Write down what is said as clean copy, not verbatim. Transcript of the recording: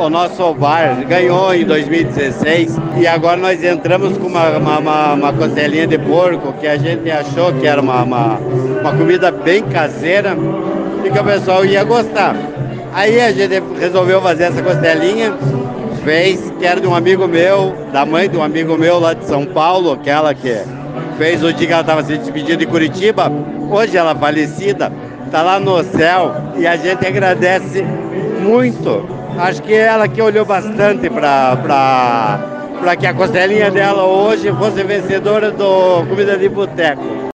o nosso bar ganhou em 2016 e agora nós entramos com uma costelinha de porco que a gente achou que era uma comida bem caseira e que o pessoal ia gostar. Aí a gente resolveu fazer essa costelinha, fez, que era de um amigo meu, da mãe de um amigo meu lá de São Paulo, aquela que fez o dia que ela estava se despedindo de Curitiba. Hoje ela falecida, está lá no céu e a gente agradece muito. Acho que ela que olhou bastante para que a costelinha dela hoje fosse vencedora do Comida de Boteco.